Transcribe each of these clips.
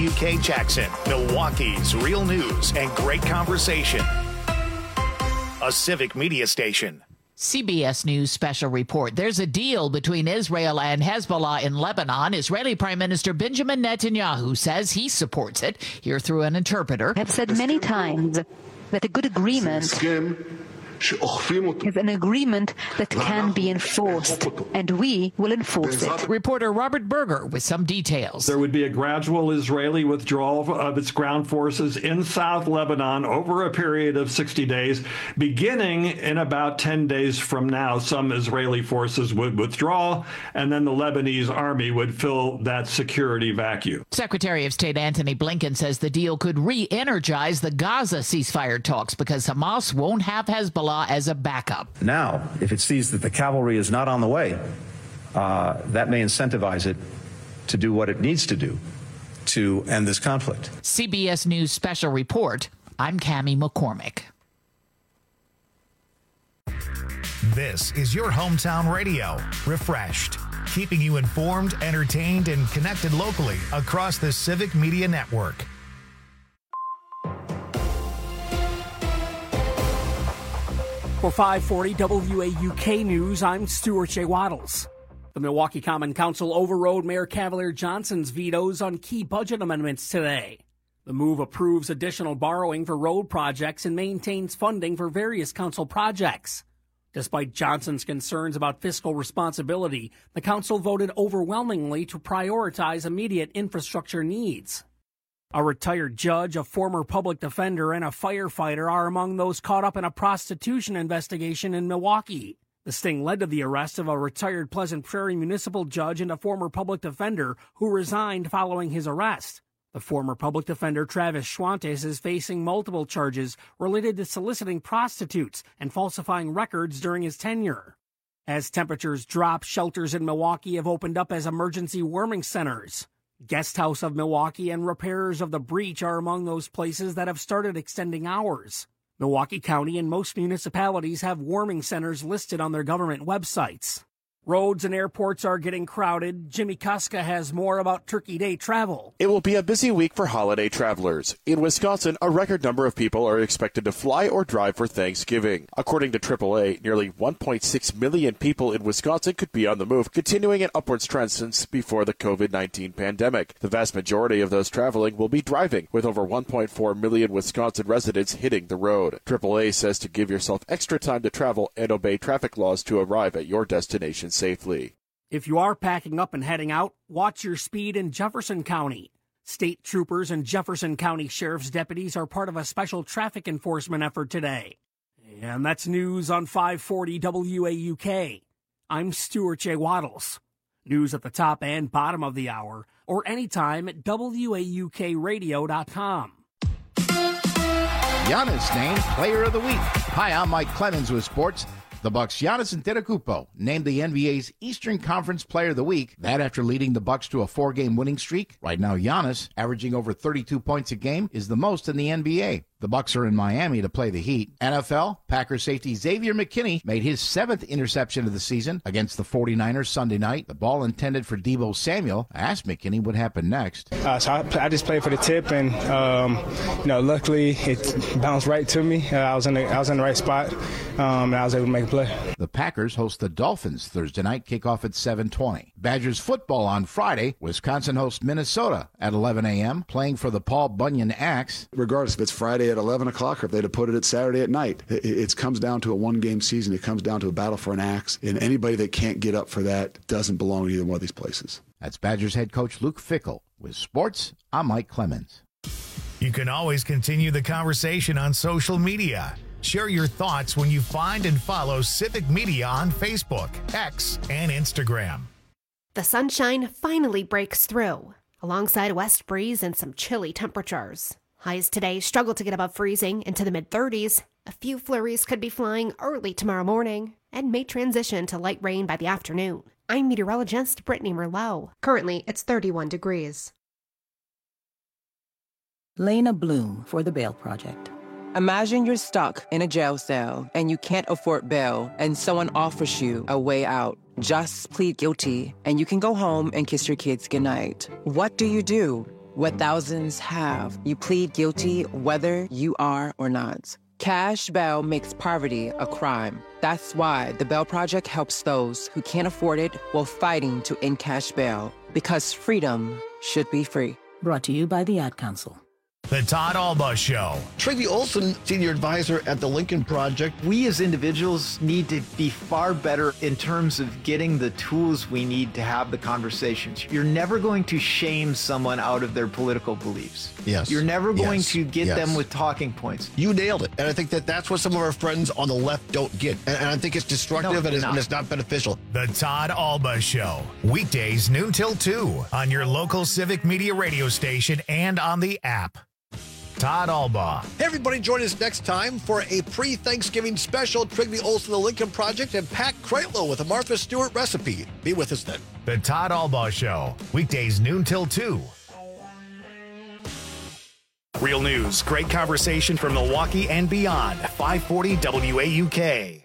WK Jackson, Milwaukee's real news and great conversation. A Civic Media station. CBS News special report. There's a deal between Israel and Hezbollah in Lebanon. Israeli Prime Minister Benjamin Netanyahu says he supports it. Here through an interpreter. I've said many times that a good agreement is an agreement that can be enforced, and we will enforce it. Reporter Robert Berger with some details. There would be a gradual Israeli withdrawal of its ground forces in South Lebanon over a period of 60 days, beginning in about 10 days from now. Some Israeli forces would withdraw, and then the Lebanese army would fill that security vacuum. Secretary of State Antony Blinken says the deal could re-energize the Gaza ceasefire talks because Hamas won't have Hezbollah as a backup. Now, if it sees that the cavalry is not on the way, that may incentivize it to do what it needs to do to end this conflict. CBS News special report. I'm Cammie McCormick. This is your hometown radio, Refreshed, keeping you informed, entertained, and connected locally across the Civic Media Network. For 540 WAUK News, I'm Stuart J. Waddles. The Milwaukee Common Council overrode Mayor Cavalier Johnson's vetoes on key budget amendments today. The move approves additional borrowing for road projects and maintains funding for various council projects. Despite Johnson's concerns about fiscal responsibility, the council voted overwhelmingly to prioritize immediate infrastructure needs. A retired judge, a former public defender, and a firefighter are among those caught up in a prostitution investigation in Milwaukee. The sting led to the arrest of a retired Pleasant Prairie municipal judge and a former public defender who resigned following his arrest. The former public defender, Travis Schwantes, is facing multiple charges related to soliciting prostitutes and falsifying records during his tenure. As temperatures drop, shelters in Milwaukee have opened up as emergency warming centers. Guest House of Milwaukee and Repairers of the Breach are among those places that have started extending hours. Milwaukee County and most municipalities have warming centers listed on their government websites. Roads and airports are getting crowded. Jimmy Kuska has more about Turkey Day travel. It will be a busy week for holiday travelers. In Wisconsin, a record number of people are expected to fly or drive for Thanksgiving. According to AAA, nearly 1.6 million people in Wisconsin could be on the move, continuing an upwards trend since before the COVID-19 pandemic. The vast majority of those traveling will be driving, with over 1.4 million Wisconsin residents hitting the road. AAA says to give yourself extra time to travel and obey traffic laws to arrive at your destination safely. If you are packing up and heading out, watch your speed in Jefferson County. State troopers and Jefferson County Sheriff's deputies are part of a special traffic enforcement effort today. And that's news on 540 WAUK. I'm Stuart J. Waddles. News at the top and bottom of the hour, or anytime at WAUKradio.com. Giannis named Player of the Week. Hi, I'm Mike Clemens with sports. The Bucks' Giannis Antetokounmpo named the NBA's Eastern Conference Player of the Week. That after leading the Bucks to a 4-game winning streak. Right now, Giannis, averaging over 32 points a game, is the most in the NBA. The Bucks are in Miami to play the Heat. NFL, Packers safety Xavier McKinney made his 7th interception of the season against the 49ers Sunday night. The ball intended for Deebo Samuel. I asked McKinney what happened next. So I just played for the tip, and luckily it bounced right to me. I was in the right spot, and I was able to make a play. The Packers host the Dolphins Thursday night, kickoff at 7:20. Badgers football on Friday. Wisconsin hosts Minnesota at 11 a.m., playing for the Paul Bunyan Axe. Regardless if it's Friday at 11 o'clock or if they'd have put it at Saturday at night, it comes down to a one-game season. It comes down to a battle for an axe, and anybody that can't get up for that doesn't belong to either one of these places. That's Badgers head coach Luke Fickell. With sports, I'm Mike Clemens. You can always continue the conversation on social media. Share your thoughts when you find and follow Civic Media on Facebook, X, and Instagram. The sunshine finally breaks through, alongside a west breeze and some chilly temperatures. Highs today struggle to get above freezing into the mid-30s. A few flurries could be flying early tomorrow morning and may transition to light rain by the afternoon. I'm meteorologist Brittany Merlot. Currently, it's 31 degrees. Lena Bloom for the Bail Project. Imagine you're stuck in a jail cell and you can't afford bail and someone offers you a way out. Just plead guilty and you can go home and kiss your kids goodnight. What do? what thousands have. You plead guilty whether you are or not. Cash bail makes poverty a crime. That's why the Bail Project helps those who can't afford it while fighting to end cash bail. Because freedom should be free. Brought to you by the Ad Council. The Todd Alba Show. Trygve Olsen, senior advisor at the Lincoln Project. We as individuals need to be far better in terms of getting the tools we need to have the conversations. You're never going to shame someone out of their political beliefs. Yes. You're never going to get them with talking points. You nailed it. And I think that's what some of our friends on the left don't get. And I think it's destructive and it's not beneficial. The Todd Alba Show. Weekdays noon till 2 on your local Civic Media radio station and on the app. Todd Alba. Hey, everybody, join us next time for a pre-Thanksgiving special. Trygve Olsen, the Lincoln Project, and Pat Kreitlow with a Martha Stewart recipe. Be with us then. The Todd Alba Show. Weekdays noon till 2. Real news, great conversation from Milwaukee and beyond. 540 WAUK.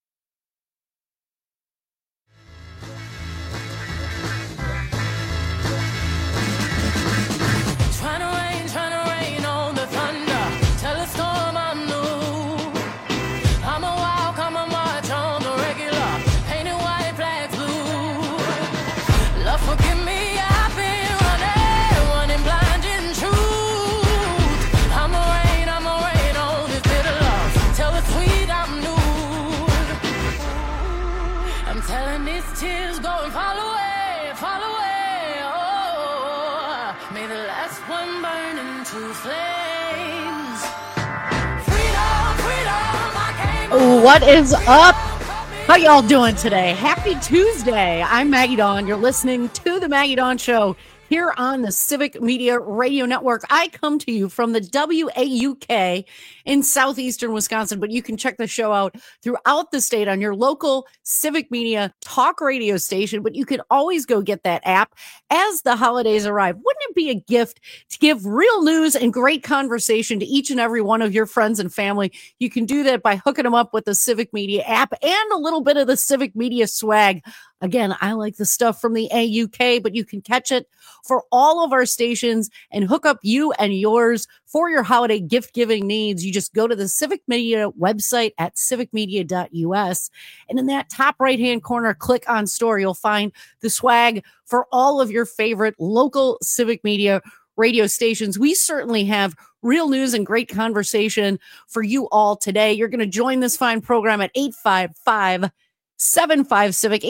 What is up? How y'all doing today? Happy Tuesday. I'm Maggie Dawn. You're listening to the Maggie Dawn Show here on the Civic Media Radio Network. I come to you from the WAUK in southeastern Wisconsin, but you can check the show out throughout the state on your local Civic Media talk radio station, but you can always go get that app as the holidays arrive. Wouldn't it be a gift to give real news and great conversation to each and every one of your friends and family? You can do that by hooking them up with the Civic Media app and a little bit of the Civic Media swag. Again, I like the stuff from the AUK, but you can catch it for all of our stations and hook up you and yours for your holiday gift giving needs. You just go to the Civic Media website at civicmedia.us. And in that top right hand corner, click on store. You'll find the swag for all of your favorite local Civic Media radio stations. We certainly have real news and great conversation for you all today. You're going to join this fine program at 855-75-CIVIC,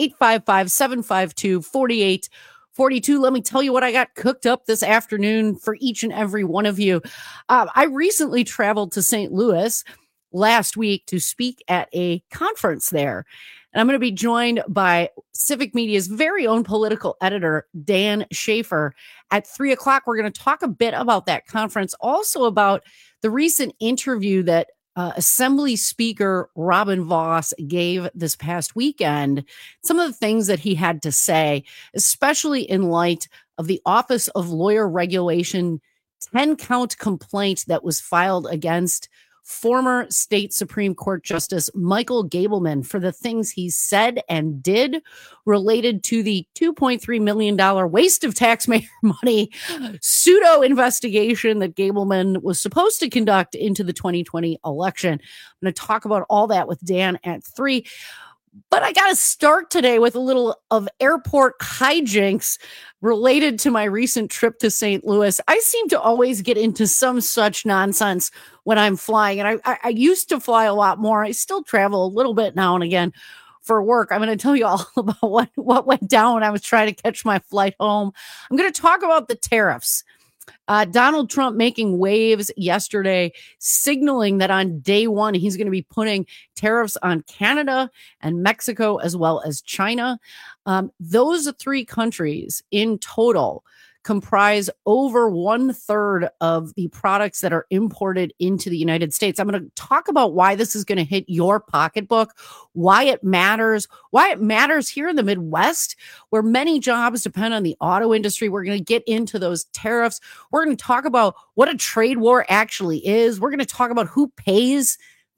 855-752-4842. Let me tell you what I got cooked up this afternoon for each and every one of you. I recently traveled to St. Louis last week to speak at a conference there. And I'm going to be joined by Civic Media's very own political editor, Dan Schaefer. At 3 o'clock, we're going to talk a bit about that conference, also about the recent interview that Assembly Speaker Robin Vos gave this past weekend, some of the things that he had to say, especially in light of the Office of Lawyer Regulation 10-count complaint that was filed against former state Supreme Court Justice Michael Gableman for the things he said and did related to the $2.3 million waste of taxpayer money pseudo investigation that Gableman was supposed to conduct into the 2020 election. I'm going to talk about all that with Dan at 3. But I got to start today with a little of airport hijinks related to my recent trip to St. Louis. I seem to always get into some such nonsense when I'm flying. And I used to fly a lot more. I still travel a little bit now and again for work. I'm going to tell you all about what went down when I was trying to catch my flight home. I'm going to talk about the tariffs. Donald Trump making waves yesterday, signaling that on day one, he's going to be putting tariffs on Canada and Mexico as well as China. Those three countries in total comprise over 1/3 of the products that are imported into the United States. I'm going to talk about why this is going to hit your pocketbook, why it matters here in the Midwest, where many jobs depend on the auto industry. We're going to get into those tariffs. We're going to talk about what a trade war actually is. We're going to talk about who pays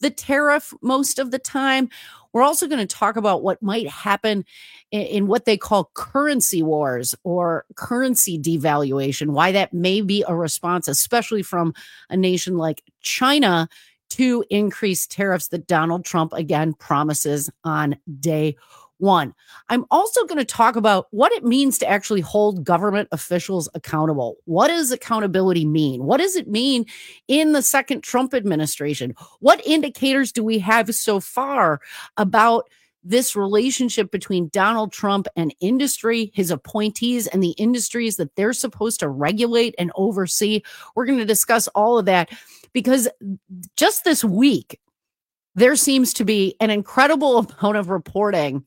the tariff most of the time. We're also going to talk about what might happen in what they call currency wars or currency devaluation, why that may be a response, especially from a nation like China, to increase tariffs that Donald Trump again promises on day one. I'm also going to talk about what it means to actually hold government officials accountable. What does accountability mean? What does it mean in the second Trump administration? What indicators do we have so far about this relationship between Donald Trump and industry, his appointees, and the industries that they're supposed to regulate and oversee? We're going to discuss all of that because just this week, there seems to be an incredible amount of reporting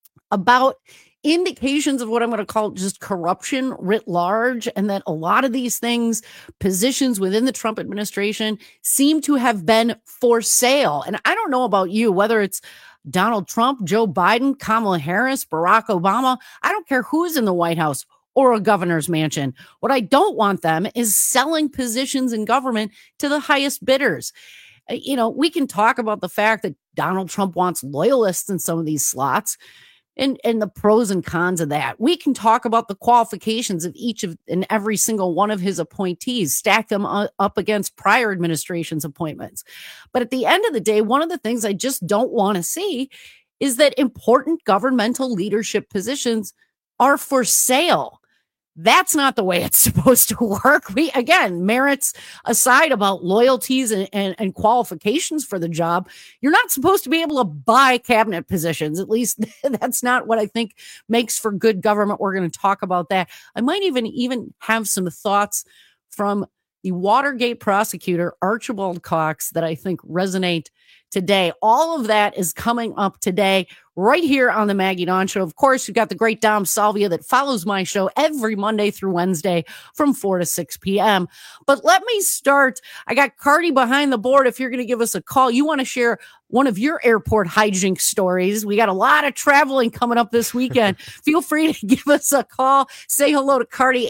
about indications of what I'm going to call just corruption writ large, and that a lot of these things, positions within the Trump administration, seem to have been for sale. And I don't know about you, whether it's Donald Trump, Joe Biden, Kamala Harris, Barack Obama, I don't care who's in the White House or a governor's mansion. What I don't want them is selling positions in government to the highest bidders. You know, we can talk about the fact that Donald Trump wants loyalists in some of these slots, and the pros and cons of that. We can talk about the qualifications of each of and every single one of his appointees, stack them up against prior administration's appointments. But at the end of the day, one of the things I just don't want to see is that important governmental leadership positions are for sale. That's not the way it's supposed to work. We, again, merits aside about loyalties and qualifications for the job, you're not supposed to be able to buy cabinet positions. At least that's not what I think makes for good government. We're going to talk about that. I might even have some thoughts from the Watergate prosecutor, Archibald Cox, that I think resonate today. All of that is coming up today right here on the Maggie Dawn Show. Of course, you've got the great Dom Salvia that follows my show every Monday through Wednesday from 4 to 6 p.m. But let me start. I got Cardi behind the board. If you're going to give us a call, you want to share one of your airport hijink stories. We got a lot of traveling coming up this weekend. Feel free to give us a call. Say hello to Cardi,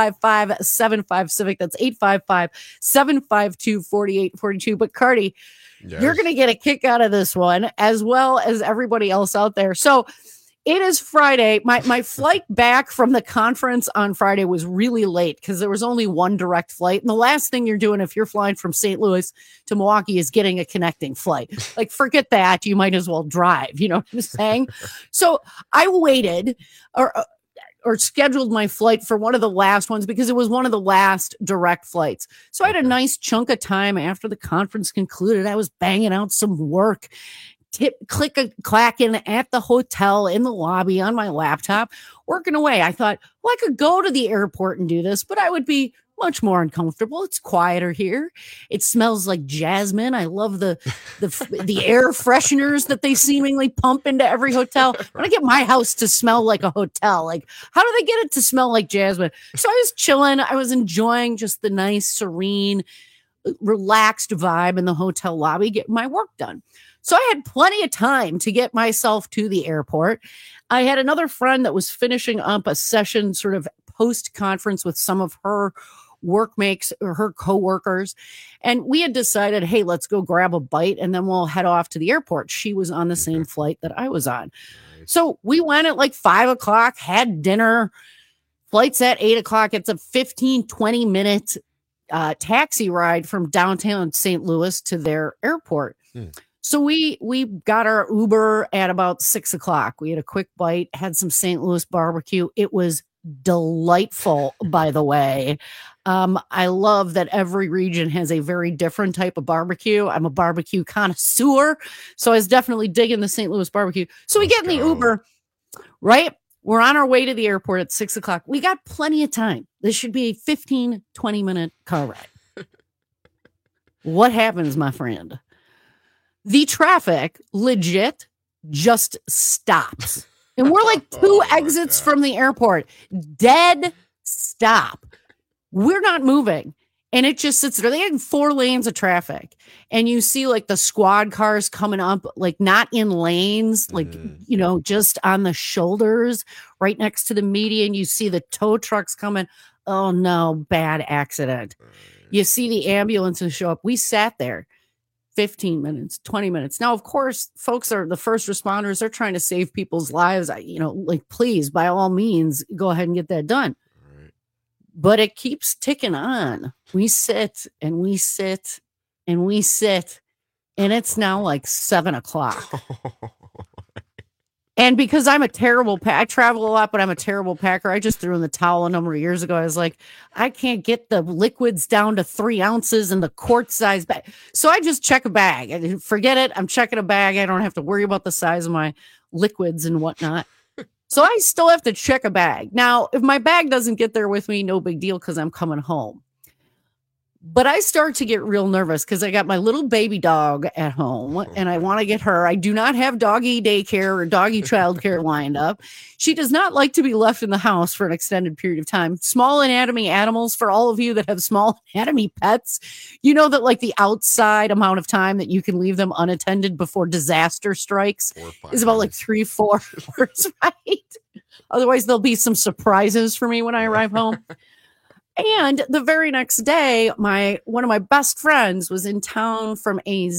855-75-CIVIC. That's 855-752-4842. But Cardi, yes, you're going to get a kick out of this one, as well as everybody else out there. So it is Friday. My flight back from the conference on Friday was really late because there was only one direct flight. And the last thing you're doing if you're flying from St. Louis to Milwaukee is getting a connecting flight. Like, forget that. You might as well drive. You know what I'm saying? So I waited or scheduled my flight for one of the last ones because it was one of the last direct flights. So I had a nice chunk of time after the conference concluded. I was banging out some work, clacking at the hotel in the lobby on my laptop, working away. I thought, well, I could go to the airport and do this, but I would be much more uncomfortable. It's quieter here. It smells like jasmine. I love the air fresheners that they seemingly pump into every hotel. I want to get my house to smell like a hotel. Like, how do they get it to smell like jasmine? So I was chilling. I was enjoying just the nice, serene, relaxed vibe in the hotel lobby, getting my work done. So I had plenty of time to get myself to the airport. I had another friend that was finishing up a session sort of post-conference with some of her workmates or her coworkers. And we had decided, hey, let's go grab a bite and then we'll head off to the airport. She was on the same flight that I was on. So we went at like 5 o'clock, had dinner, flight's at 8 o'clock. It's a 15, 20 minute taxi ride from downtown St. Louis to their airport. So we got our Uber at about 6 o'clock. We had a quick bite, had some St. Louis barbecue. It was delightful, by the way. I love that every region has a very different type of barbecue. I'm a barbecue connoisseur, so I was definitely digging the St. Louis barbecue. So we get in the Uber, right? We're on our way to the airport at 6 o'clock. We got plenty of time. This should be a 15, 20-minute car ride. What happens, my friend? The traffic legit just stops. And we're like 2 exits from the airport. Dead stop. We're not moving. And it just sits there. They had 4 lanes of traffic. And you see like the squad cars coming up, like not in lanes, like, you know, just on the shoulders right next to the median. You see the tow trucks coming. Oh no, bad accident. You see the ambulances show up. We sat there 15 minutes, 20 minutes. Now, of course, folks are the first responders. They're trying to save people's lives. Please, by all means, go ahead and get that done. Right. But it keeps ticking on. We sit and we sit and we sit, and it's now like 7:00. And because I'm a terrible I travel a lot, but I'm a terrible packer. I just threw in the towel a number of years ago. I was like, I can't get the liquids down to 3 ounces in the quart size bag. So I just check a bag. I forget it. I'm checking a bag. I don't have to worry about the size of my liquids and whatnot. So I still have to check a bag. Now, if my bag doesn't get there with me, no big deal because I'm coming home. But I start to get real nervous because I got my little baby dog at home and I want to get her. I do not have doggy daycare or doggy childcare lined up. She does not like to be left in the house for an extended period of time. Small anatomy animals, for all of you that have small anatomy pets, you know that like the outside amount of time that you can leave them unattended before disaster strikes is about like 3-4 hours, right? Otherwise, there'll be some surprises for me when I arrive home. And the very next day, one of my best friends was in town from AZ.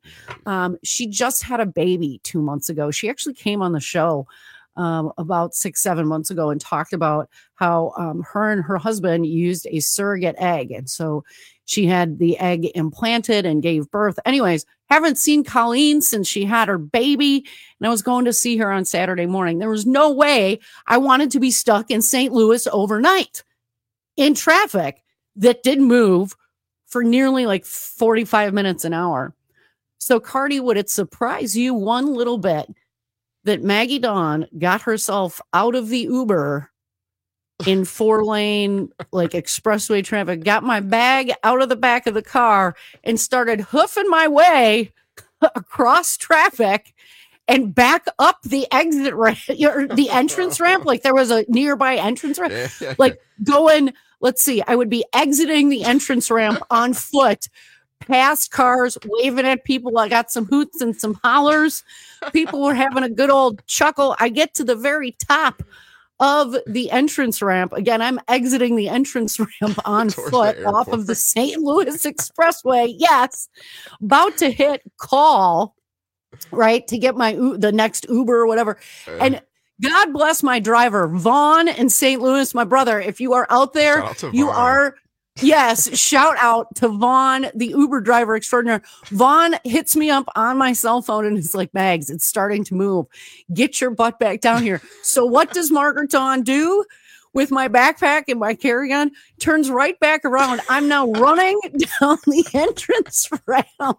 She just had a baby 2 months ago. She actually came on the show about 6-7 months ago and talked about how her and her husband used a surrogate egg. And so she had the egg implanted and gave birth. Anyways, haven't seen Colleen since she had her baby. And I was going to see her on Saturday morning. There was no way I wanted to be stuck in St. Louis overnight in traffic that didn't move for nearly like 45 minutes an hour. So, Cardi, would it surprise you one little bit that Maggie Dawn got herself out of the Uber in 4-lane like expressway traffic, got my bag out of the back of the car and started hoofing my way across traffic and back up the exit ramp, or the entrance ramp? Like there was a nearby entrance ramp, like going, let's see, I would be exiting the entrance ramp on foot, past cars, waving at people. I got some hoots and some hollers. People were having a good old chuckle. I get to the very top of the entrance ramp. Again, I'm exiting the entrance ramp on foot off of the St. Louis Expressway. Yes. About to hit call, right, to get the next Uber or whatever. And God bless my driver, Vaughn in St. Louis, my brother. If you are out there, you are, yes, shout out to Vaughn, the Uber driver extraordinaire. Vaughn hits me up on my cell phone and is like, Mags, it's starting to move. Get your butt back down here. So what does Margaret Dawn do with my backpack and my carry-on? Turns right back around. I'm now running down the entrance ramp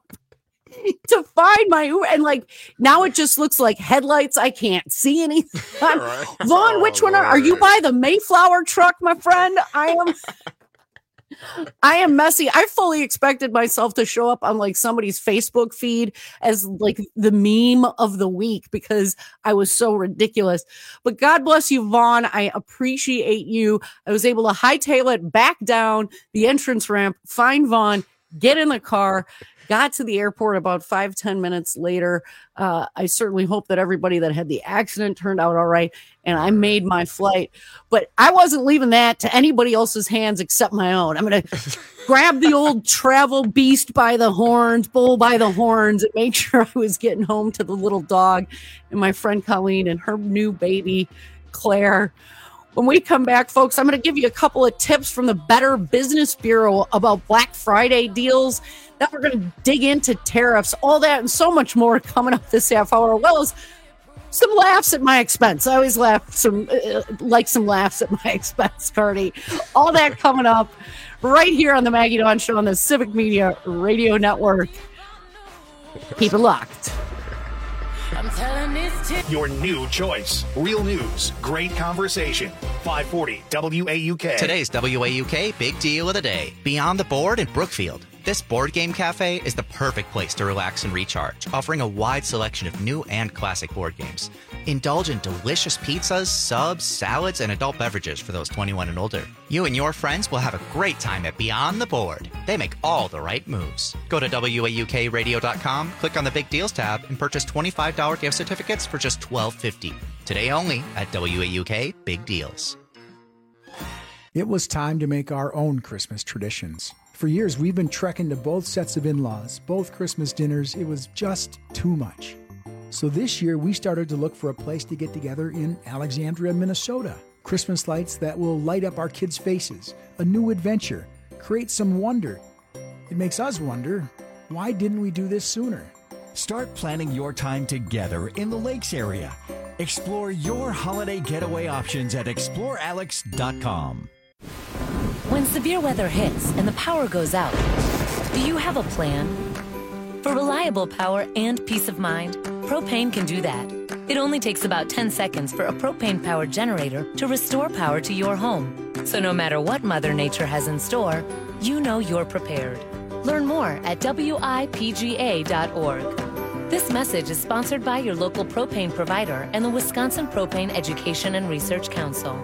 to find my Uber, and like now it just looks like headlights. I can't see anything. Right. Vaughn, which one are you by the Mayflower truck, my friend? I am messy. I fully expected myself to show up on like somebody's Facebook feed as like the meme of the week because I was so ridiculous. But God bless you, Vaughn. I appreciate you. I was able to hightail it back down the entrance ramp, find Vaughn, get in the car. Got to the airport about 5-10 minutes later. I certainly hope that everybody that had the accident turned out all right, and I made my flight. But I wasn't leaving that to anybody else's hands except my own. I'm going to grab the old travel beast by the horns, bull by the horns, and make sure I was getting home to the little dog and my friend Colleen and her new baby, Claire. When we come back, folks, I'm going to give you a couple of tips from the Better Business Bureau about Black Friday deals. Then we're going to dig into tariffs, all that and so much more coming up this half hour, as well as some laughs at my expense. I always laugh some laughs at my expense, Cardi. All that coming up right here on the Maggie Dawn Show on the Civic Media Radio Network. Keep it locked. I'm telling this to your new choice. Real news, great conversation. 540 WAUK. Today's WAUK Big Deal of the Day. Beyond the Board in Brookfield. This board game cafe is the perfect place to relax and recharge, offering a wide selection of new and classic board games. Indulge in delicious pizzas, subs, salads, and adult beverages for those 21 and older. You and your friends will have a great time at Beyond the Board. They make all the right moves. Go to WAUKradio.com, click on the Big Deals tab, and purchase $25 gift certificates for just $12.50. Today only at WAUK Big Deals. It was time to make our own Christmas traditions. For years, we've been trekking to both sets of in-laws, both Christmas dinners. It was just too much. So this year, we started to look for a place to get together in Alexandria, Minnesota. Christmas lights that will light up our kids' faces, a new adventure, create some wonder. It makes us wonder, why didn't we do this sooner? Start planning your time together in the Lakes area. Explore your holiday getaway options at explorealex.com. When severe weather hits and the power goes out, do you have a plan? For reliable power and peace of mind, Propane can do that. It only takes about 10 seconds for a propane-powered generator to restore power to your home. So no matter what Mother Nature has in store, you know you're prepared. Learn more at WIPGA.org. This message is sponsored by your local propane provider and the Wisconsin Propane Education and Research Council.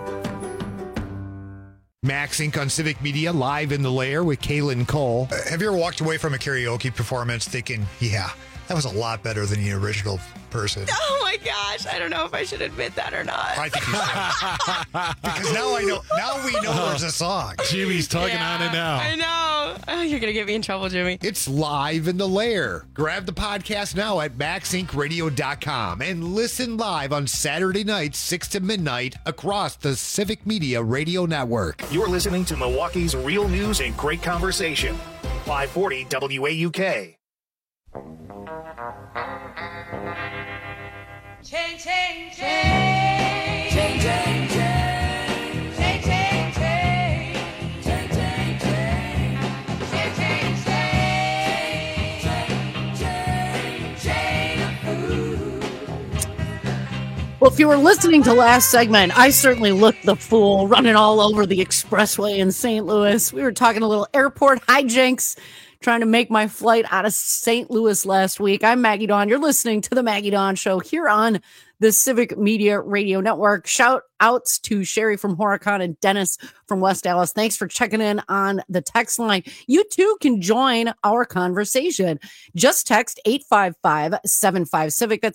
Max Inc. on Civic Media, live in the lair with Kaylin Cole. Have you ever walked away from a karaoke performance thinking, yeah, that was a lot better than the original person? Oh my gosh, I don't know if I should admit that or not. I think you should. Because now we know there's a song. Jimmy's tugging on it now. I know. Oh, you're going to get me in trouble, Jimmy. It's live in the lair. Grab the podcast now at maxincradio.com and listen live on Saturday nights, 6 to midnight, across the Civic Media Radio Network. You're listening to Milwaukee's real news and great conversation. 540 WAUK. Chain, chain, chain. Chain, chain, chain. Chain, chain, chain. Chain, chain, chain. Chain, chain, chain. Chain of food. Well, if you were listening to last segment, I certainly looked the fool running all over the expressway in St. Louis. We were talking a little airport hijinks, trying to make my flight out of St. Louis last week. I'm Maggie Dawn. You're listening to the Maggie Dawn Show here on the Civic Media Radio Network. Shout outs to Sherry from Horicon and Dennis from West Dallas. Thanks for checking in on the text line. You too can join our conversation. Just text 855-75-CIVIC. That's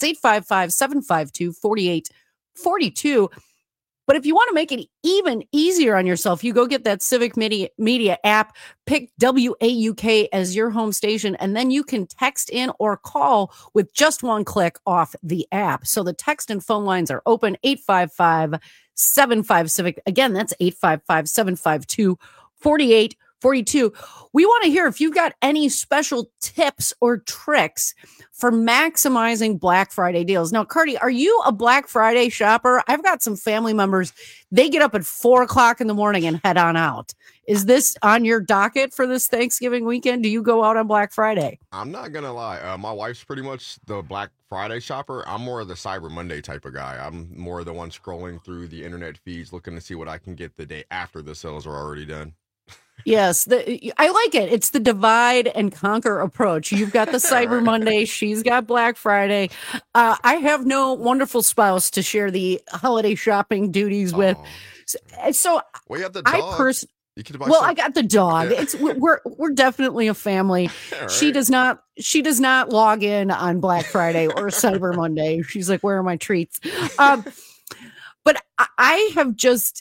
855-752-4842. But if you want to make it even easier on yourself, you go get that Civic Media app, pick WAUK as your home station, and then you can text in or call with just one click off the app. So the text and phone lines are open, 855-75-CIVIC. Again, that's 855-752-4842. We want to hear if you've got any special tips or tricks for maximizing Black Friday deals. Now, Cardi, are you a Black Friday shopper? I've got some family members. They get up at 4:00 in the morning and head on out. Is this on your docket for this Thanksgiving weekend? Do you go out on Black Friday? I'm not going to lie. My wife's pretty much the Black Friday shopper. I'm more of the Cyber Monday type of guy. I'm more the one scrolling through the internet feeds, looking to see what I can get the day after the sales are already done. Yes, I like it. It's the divide and conquer approach. You've got the Cyber Monday. She's got Black Friday. I have no wonderful spouse to share the holiday shopping duties with. So well, you have the dog. I got the dog. Yeah. We're definitely a family. Right. She does not log in on Black Friday or Cyber Monday. She's like, where are my treats? But I have just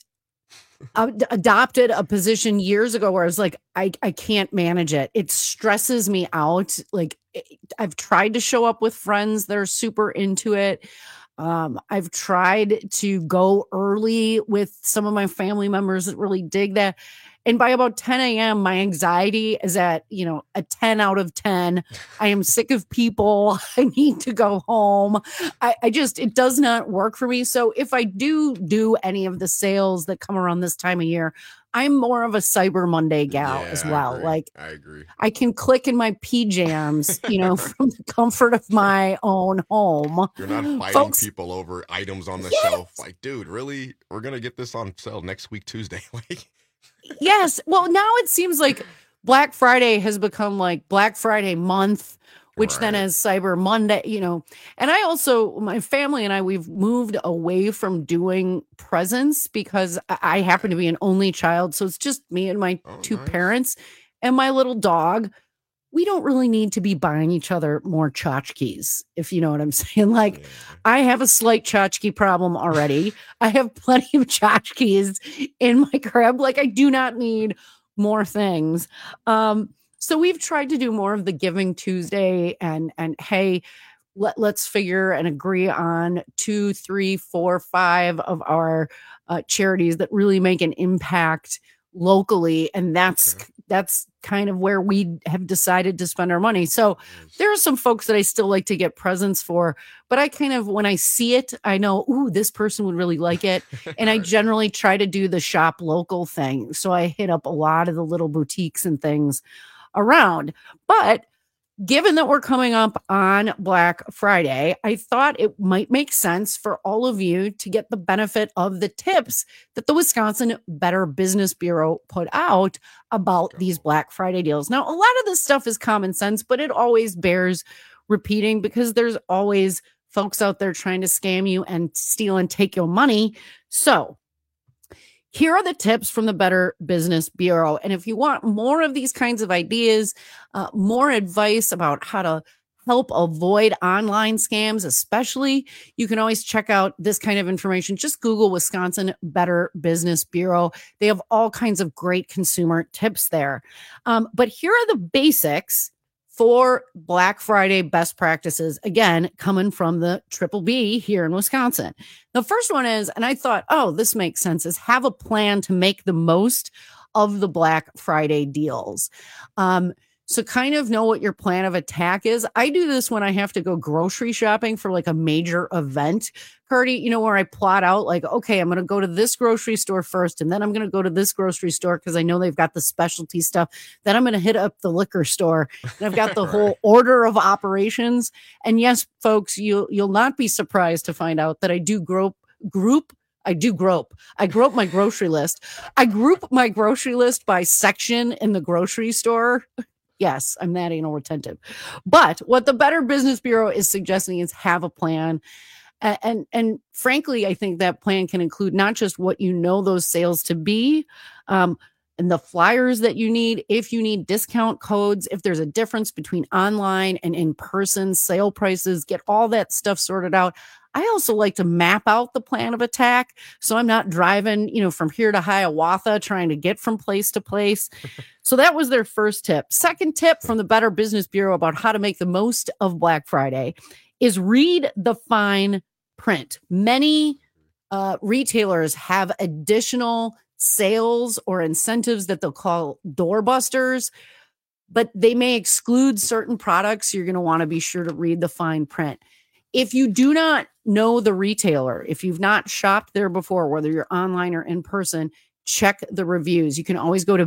adopted a position years ago where I was like, I can't manage it. It stresses me out. Like, I've tried to show up with friends that are super into it. I've tried to go early with some of my family members that really dig that. And by about 10 a.m., my anxiety is at, a 10 out of 10. I am sick of people. I need to go home. It does not work for me. So if I do any of the sales that come around this time of year, I'm more of a Cyber Monday gal as well. I agree. I can click in my PJs, from the comfort of my own home. You're not fighting people over items on the shelf. Like, dude, really? We're going to get this on sale next week, Tuesday. Yes. Well, now it seems like Black Friday has become like Black Friday month, which then is Cyber Monday, and my family and I, we've moved away from doing presents because I happen to be an only child. So it's just me and my two parents and my little dog. We don't really need to be buying each other more tchotchkes, if you know what I'm saying. Like, I have a slight tchotchke problem already. I have plenty of tchotchkes in my crib. Like, I do not need more things. So we've tried to do more of the Giving Tuesday and hey, let's figure and agree on 2, 3, 4, 5 of our charities that really make an impact locally. And that's kind of where we have decided to spend our money. So there are some folks that I still like to get presents for, but I kind of, when I see it, I know, ooh, this person would really like it. And I generally try to do the shop local thing. So I hit up a lot of the little boutiques and things around. But given that we're coming up on Black Friday, I thought it might make sense for all of you to get the benefit of the tips that the Wisconsin Better Business Bureau put out about these Black Friday deals. Now, a lot of this stuff is common sense, but it always bears repeating because there's always folks out there trying to scam you and steal and take your money. So here are the tips from the Better Business Bureau. And if you want more of these kinds of ideas, more advice about how to help avoid online scams, especially, you can always check out this kind of information. Just Google Wisconsin Better Business Bureau. They have all kinds of great consumer tips there. But here are the basics for Black Friday best practices, again, coming from the Triple B here in Wisconsin. The first one is, and I thought, oh, this makes sense, is have a plan to make the most of the Black Friday deals. So kind of know what your plan of attack is. I do this when I have to go grocery shopping for like a major event, Curdy, where I plot out like, okay, I'm going to go to this grocery store first, and then I'm going to go to this grocery store because I know they've got the specialty stuff. Then I'm going to hit up the liquor store. And I've got the whole order of operations. And yes, folks, you'll not be surprised to find out that I do I grope my grocery list. I group my grocery list by section in the grocery store. Yes, I'm that anal retentive. But what the Better Business Bureau is suggesting is have a plan. And frankly, I think that plan can include not just what you know those sales to be, and the flyers that you need, if you need discount codes, if there's a difference between online and in-person sale prices, get all that stuff sorted out. I also like to map out the plan of attack so I'm not driving, from here to Hiawatha trying to get from place to place. So that was their first tip. Second tip from the Better Business Bureau about how to make the most of Black Friday is read the fine print. Many retailers have additional sales or incentives that they'll call doorbusters, but they may exclude certain products. You're going to want to be sure to read the fine print. If you do not know the retailer, if you've not shopped there before, whether you're online or in person, check the reviews. You can always go to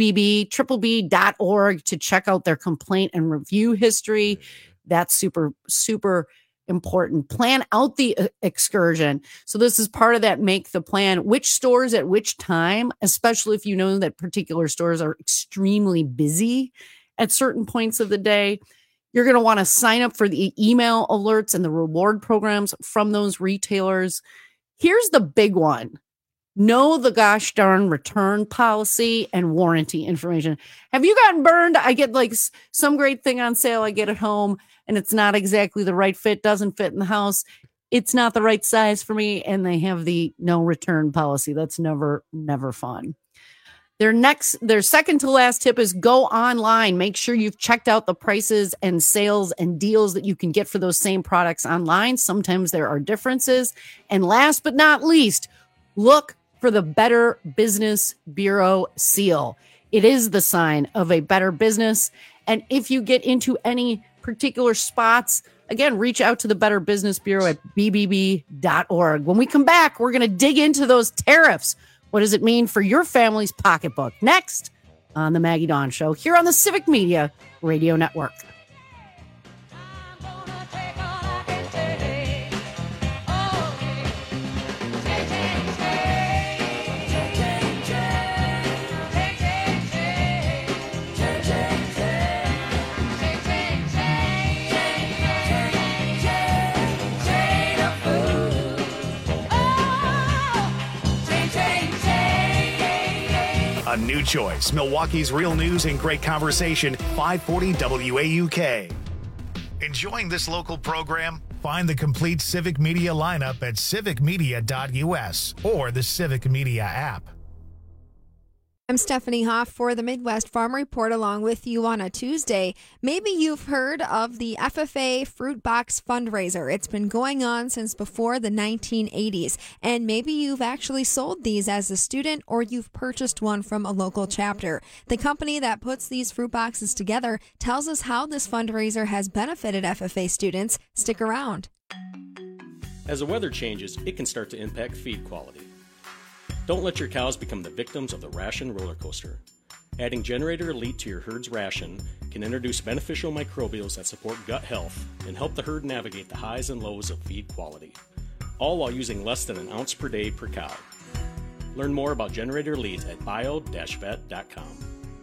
bbb.org to check out their complaint and review history. That's super, super important. Plan out the excursion. So this is part of that make the plan. Which stores at which time, especially if you know that particular stores are extremely busy at certain points of the day. You're going to want to sign up for the email alerts and the reward programs from those retailers. Here's the big one. Know the gosh darn return policy and warranty information. Have you gotten burned? I get like some great thing on sale. I get it home and it's not exactly the right fit, doesn't fit in the house. It's not the right size for me. And they have the no return policy. That's never fun. Their second to last tip is go online. Make sure you've checked out the prices and sales and deals that you can get for those same products online. Sometimes there are differences. And last but not least, look for the Better Business Bureau seal. It is the sign of a better business. And if you get into any particular spots, again, reach out to the Better Business Bureau at bbb.org. When we come back, we're going to dig into those tariffs. What does it mean for your family's pocketbook? Next on the Maggie Dawn Show here on the Civic Media Radio Network. A new choice. Milwaukee's real news and great conversation. 540 WAUK. Enjoying this local program? Find the complete Civic Media lineup at civicmedia.us or the Civic Media app. I'm Stephanie Hoff for the Midwest Farm Report along with you on a Tuesday. Maybe you've heard of the FFA Fruit Box fundraiser. It's been going on since before the 1980s. And maybe you've actually sold these as a student or you've purchased one from a local chapter. The company that puts these fruit boxes together tells us how this fundraiser has benefited FFA students. Stick around. As the weather changes, it can start to impact feed quality. Don't let your cows become the victims of the ration roller coaster. Adding Generator Elite to your herd's ration can introduce beneficial microbials that support gut health and help the herd navigate the highs and lows of feed quality, all while using less than an ounce per day per cow. Learn more about Generator Elite at bio-vet.com.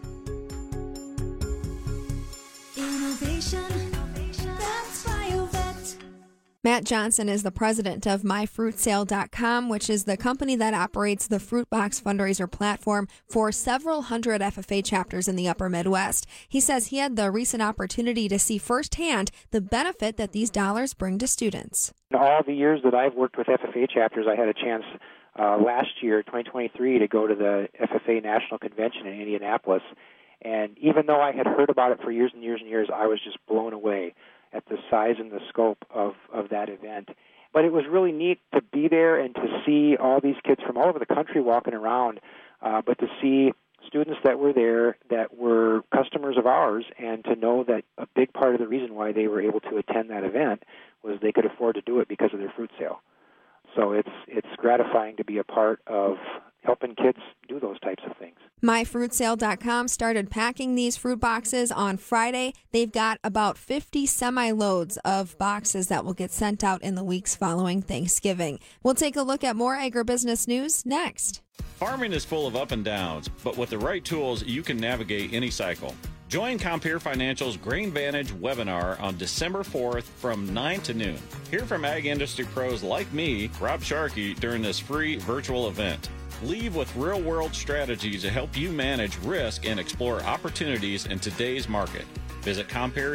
Innovation, that's BioVet. Matt Johnson is the president of MyFruitSale.com, which is the company that operates the Fruit Box fundraiser platform for several hundred FFA chapters in the upper Midwest. He says he had the recent opportunity to see firsthand the benefit that these dollars bring to students. In all the years that I've worked with FFA chapters, I had a chance last year, 2023, to go to the FFA National Convention in Indianapolis. And even though I had heard about it for years and years and years, I was just blown away at the size and the scope of that event. But it was really neat to be there and to see all these kids from all over the country walking around, but to see students that were there that were customers of ours, and to know that a big part of the reason why they were able to attend that event was they could afford to do it because of their fruit sale. So it's gratifying to be a part of helping kids do those types of things. MyFruitSale.com started packing these fruit boxes on Friday. They've got about 50 semi-loads of boxes that will get sent out in the weeks following Thanksgiving. We'll take a look at more agribusiness news next. Farming is full of up and downs, but with the right tools, you can navigate any cycle. Join Compeer Financial's Grain Vantage webinar on December 4th from 9 to noon. Hear from ag industry pros like me, Rob Sharkey, during this free virtual event. Leave with real-world strategies to help you manage risk and explore opportunities in today's market. Visit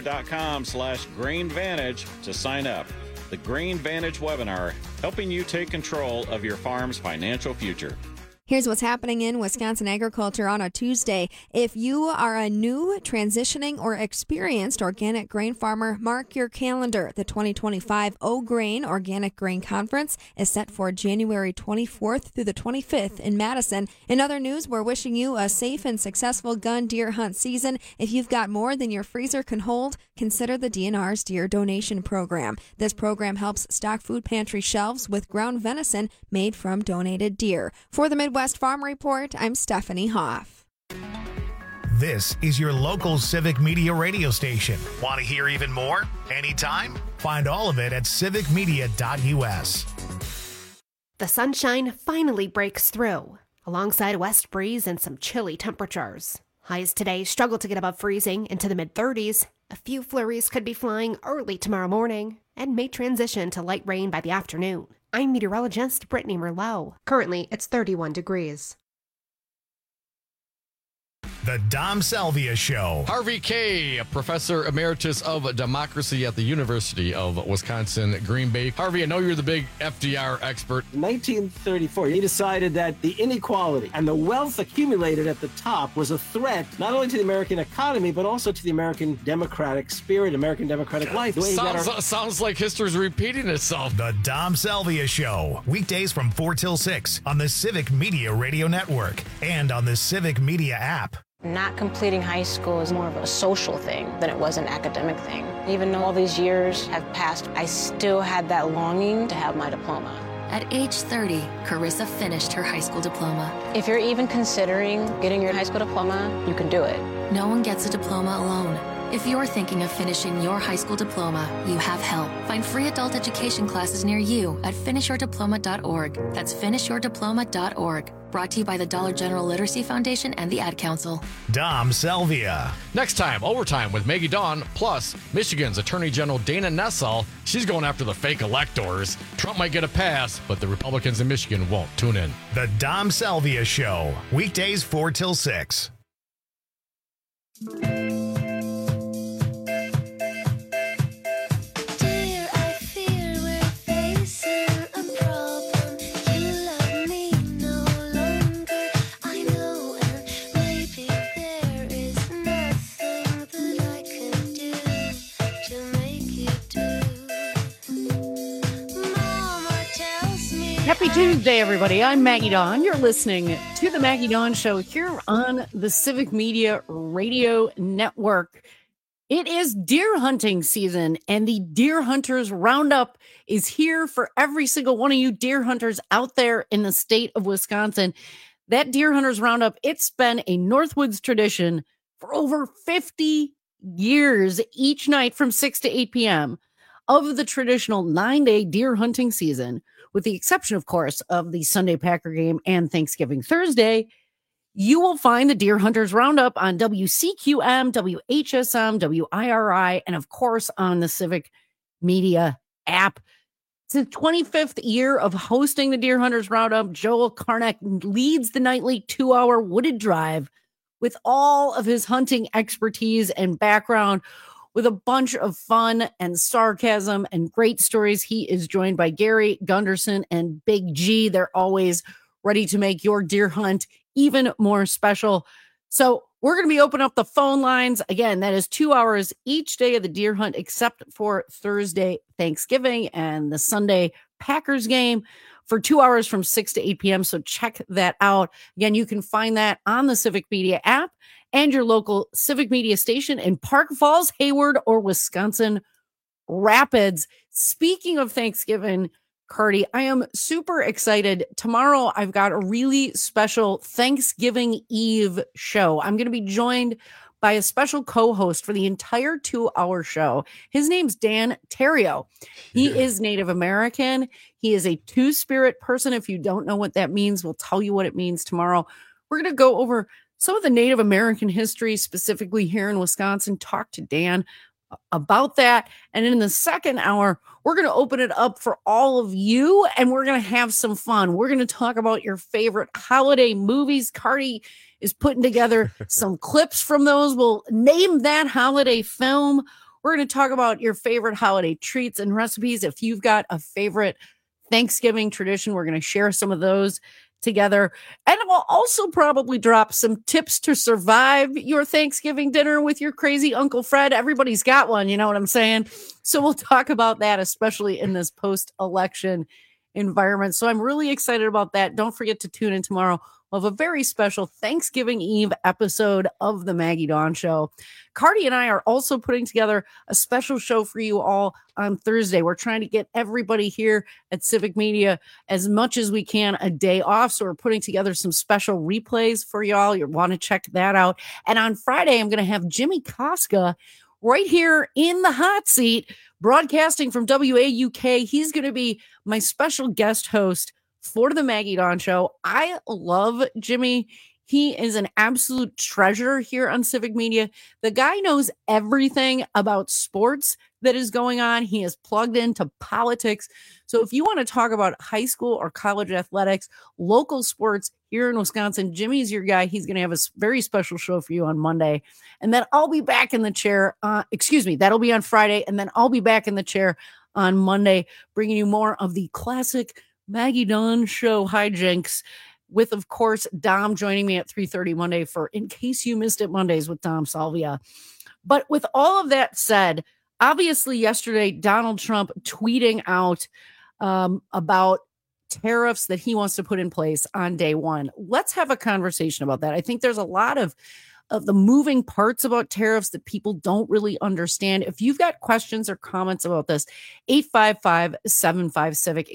Compeer.com/GrainVantage to sign up. The Grain Vantage webinar, helping you take control of your farm's financial future. Here's what's happening in Wisconsin agriculture on a Tuesday. If you are a new, transitioning, or experienced organic grain farmer, mark your calendar. The 2025 O-Grain Organic Grain Conference is set for January 24th through the 25th in Madison. In other news, we're wishing you a safe and successful gun deer hunt season. If you've got more than your freezer can hold, consider the DNR's Deer Donation Program. This program helps stock food pantry shelves with ground venison made from donated deer. For the Midwest Farm Report, I'm Stephanie Hoff. This is your local Civic Media radio station. Want to hear even more? Anytime? Find all of it at civicmedia.us. The sunshine finally breaks through, alongside a west breeze and some chilly temperatures. Highs today struggle to get above freezing into the mid-30s. A few flurries could be flying early tomorrow morning and may transition to light rain by the afternoon. I'm meteorologist Brittany Merlot. Currently, it's 31 degrees. The Dom Salvia Show. Harvey Kaye, a professor emeritus of democracy at the University of Wisconsin, Green Bay. Harvey, I know you're the big FDR expert. In 1934, he decided that the inequality and the wealth accumulated at the top was a threat not only to the American economy, but also to the American democratic spirit, American democratic life. Sounds like history's repeating itself. The Dom Salvia Show. Weekdays from 4 till 6 on the Civic Media Radio Network and on the Civic Media app. Not completing high school is more of a social thing than it was an academic thing. Even though all these years have passed, I still had that longing to have my diploma. At age 30, Carissa finished her high school diploma. If you're even considering getting your high school diploma, you can do it. No one gets a diploma alone. If you're thinking of finishing your high school diploma, you have help. Find free adult education classes near you at finishyourdiploma.org. That's finishyourdiploma.org. Brought to you by the Dollar General Literacy Foundation and the Ad Council. Dom Salvia. Next time, Overtime with Maggie Dawn, plus Michigan's Attorney General Dana Nessel. She's going after the fake electors. Trump might get a pass, but the Republicans in Michigan won't. Tune in. The Dom Salvia Show. Weekdays 4 till 6. Happy Tuesday, everybody. I'm Maggie Dawn. You're listening to the Maggie Dawn Show here on the Civic Media Radio Network. It is deer hunting season, and the Deer Hunters Roundup is here for every single one of you deer hunters out there in the state of Wisconsin. That Deer Hunters Roundup, it's been a Northwoods tradition for over 50 years each night from 6 to 8 p.m. of the traditional 9-day deer hunting season, with the exception, of course, of the Sunday Packer game and Thanksgiving Thursday. You will find the Deer Hunters Roundup on WCQM, WHSM, WIRI, and of course on the Civic Media app. It's the 25th year of hosting the Deer Hunters Roundup. Joel Karnak leads the nightly 2-hour wooded drive with all of his hunting expertise and background, with a bunch of fun and sarcasm and great stories. He is joined by Gary Gunderson and Big G. They're always ready to make your deer hunt even more special. So we're going to be opening up the phone lines. Again, that is 2 hours each day of the deer hunt, except for Thursday, Thanksgiving, and the Sunday Packers game for 2 hours from 6 to 8 p.m. So check that out. Again, you can find that on the Civic Media app and your local Civic Media station in Park Falls, Hayward, or Wisconsin Rapids. Speaking of Thanksgiving, Cardi, I am super excited. Tomorrow, I've got a really special Thanksgiving Eve show. I'm going to be joined by a special co-host for the entire 2-hour show. His name's Dan Terrio. He is Native American. He is a two-spirit person. If you don't know what that means, we'll tell you what it means tomorrow. We're going to go over some of the Native American history, specifically here in Wisconsin, talk to Dan about that. And in the second hour, we're going to open it up for all of you, and we're going to have some fun. We're going to talk about your favorite holiday movies. Cardi is putting together some clips from those. We'll name that holiday film. We're going to talk about your favorite holiday treats and recipes. If you've got a favorite Thanksgiving tradition, we're going to share some of those together. And we'll also probably drop some tips to survive your Thanksgiving dinner with your crazy Uncle Fred. Everybody's got one, you know what I'm saying? So we'll talk about that, especially in this post-election environment. So I'm really excited about that. Don't forget to tune in tomorrow. We'll have a very special Thanksgiving Eve episode of the Maggie Dawn Show. Cardi and I are also putting together a special show for you all on Thursday. We're trying to get everybody here at Civic Media as much as we can a day off. So we're putting together some special replays for y'all. You want to check that out. And on Friday, I'm going to have Jimmy Koska right here in the hot seat, broadcasting from WAUK. He's going to be my special guest host for the Maggie Dawn Show. I love Jimmy. He is an absolute treasure here on Civic Media. The guy knows everything about sports that is going on. He is plugged into politics. So if you want to talk about high school or college athletics, local sports here in Wisconsin, Jimmy's your guy. He's going to have a very special show for you on Monday. And then I'll be back in the chair. That'll be on Friday. And then I'll be back in the chair on Monday, bringing you more of the classic Maggie Dawn Show hijinks, with, of course, Dom joining me at 3:30 Monday for In Case You Missed It Mondays with Dom Salvia. But with all of that said, obviously yesterday, Donald Trump tweeting out about tariffs that he wants to put in place on day one. Let's have a conversation about that. I think there's a lot of the moving parts about tariffs that people don't really understand. If you've got questions or comments about this, 855-75-CIVIC,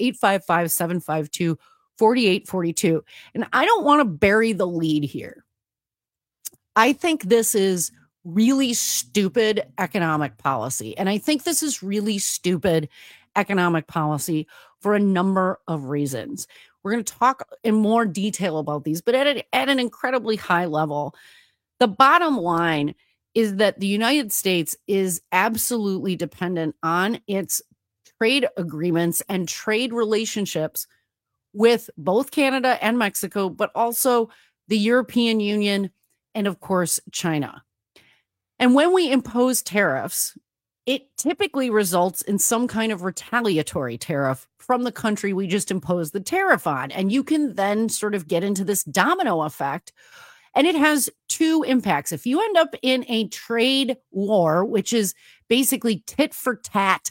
855-752-4842. And I don't want to bury the lead here. I think this is really stupid economic policy. And I think this is really stupid economic policy for a number of reasons. We're going to talk in more detail about these, but at an incredibly high level. The bottom line is that the United States is absolutely dependent on its trade agreements and trade relationships with both Canada and Mexico, but also the European Union and, of course, China. And when we impose tariffs, it typically results in some kind of retaliatory tariff from the country we just imposed the tariff on. And you can then sort of get into this domino effect. And it has two impacts. If you end up in a trade war, which is basically tit for tat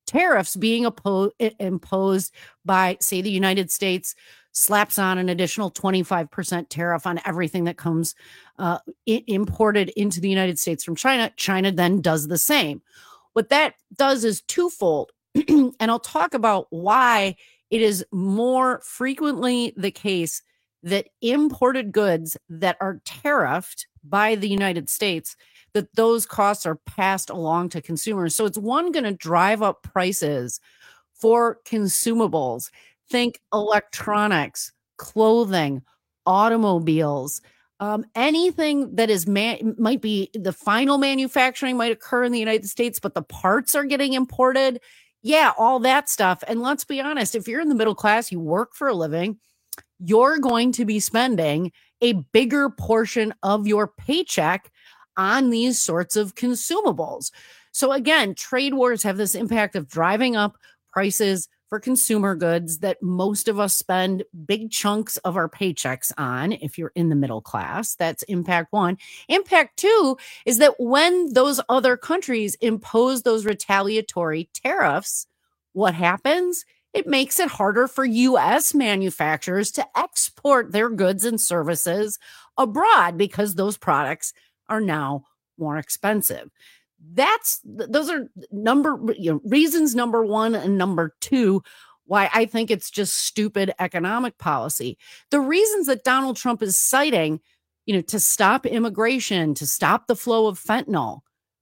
tariffs being imposed by, say, the United States slaps on an additional 25% tariff on everything that comes imported into the United States from China. China then does the same. What that does is twofold. And I'll talk about why it is more frequently the case that imported goods that are tariffed by the United States, that those costs are passed along to consumers. So it's going to drive up prices for consumables. Think electronics, clothing, automobiles, anything that is might be the final manufacturing might occur in the United States, but the parts are getting imported. Yeah, all that stuff. And let's be honest, if you're in the middle class, you work for a living, you're going to be spending a bigger portion of your paycheck on these sorts of consumables. So again, trade wars have this impact of driving up prices for consumer goods that most of us spend big chunks of our paychecks on. If you're in the middle class, that's impact one. Impact two is that when those other countries impose those retaliatory tariffs, what happens? It makes it harder for U.S. manufacturers to export their goods and services abroad because those products are now more expensive. Those are reasons number one and number two why I think it's just stupid economic policy. The reasons that Donald Trump is citing, to stop immigration, to stop the flow of fentanyl,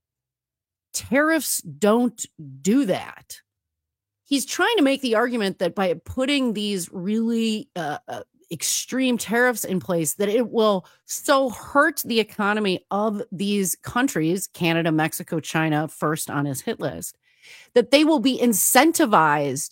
tariffs don't do that. He's trying to make the argument that by putting these really extreme tariffs in place, that it will so hurt the economy of these countries, Canada, Mexico, China, first on his hit list, that they will be incentivized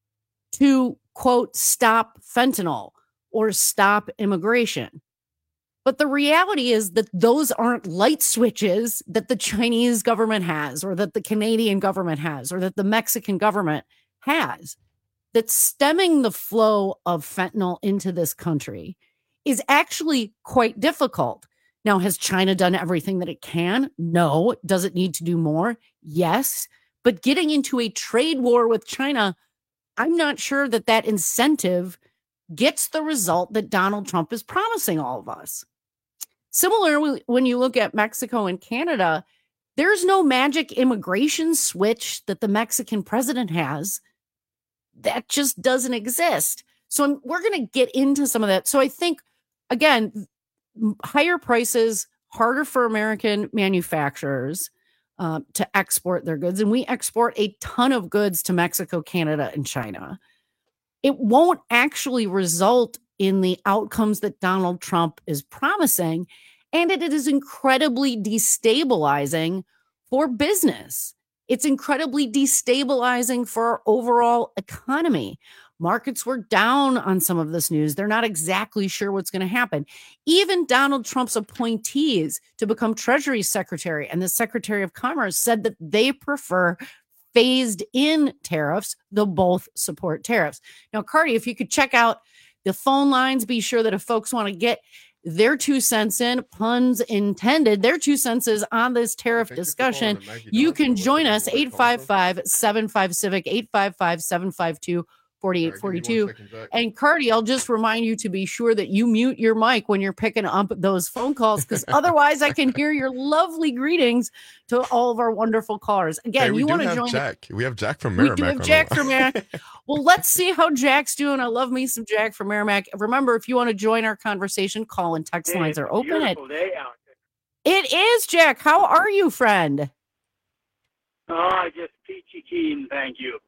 to, quote, stop fentanyl or stop immigration. But the reality is that those aren't light switches that the Chinese government has, or that the Canadian government has, or that the Mexican government has. That stemming the flow of fentanyl into this country is actually quite difficult. Now, has China done everything that it can? No. Does it need to do more? Yes. But getting into a trade war with China, I'm not sure that that incentive gets the result that Donald Trump is promising all of us. Similarly, when you look at Mexico and Canada, there's no magic immigration switch that the Mexican president has. That just doesn't exist. So we're going to get into some of that. So I think, again, higher prices, harder for American manufacturers to export their goods. And we export a ton of goods to Mexico, Canada, and China. It won't actually result in the outcomes that Donald Trump is promising. And it is incredibly destabilizing for business. It's incredibly destabilizing for our overall economy. Markets were down on some of this news. They're not exactly sure what's going to happen. Even Donald Trump's appointees to become Treasury Secretary and the Secretary of Commerce said that they prefer phased in tariffs. They'll both support tariffs. Now, Cardi, if you could check out the phone lines, be sure that if folks want to get their 2 cents in, puns intended, their 2 cents is on this tariff discussion, you can join us, 855-75-CIVIC, 855-752-4842. And Cardi, I'll just remind you to be sure that you mute your mic when you're picking up those phone calls, because otherwise I can hear your lovely greetings to all of our wonderful callers. Again, you want to join Jack. We have Jack from Merrimack. We do have Jack from Merrimack. Well, let's see how Jack's doing. I love me some Jack from Merrimack. Remember, if you want to join our conversation, call and text lines are open. Day out there. It is, Jack. How are you, friend? Oh, just peachy keen, thank you.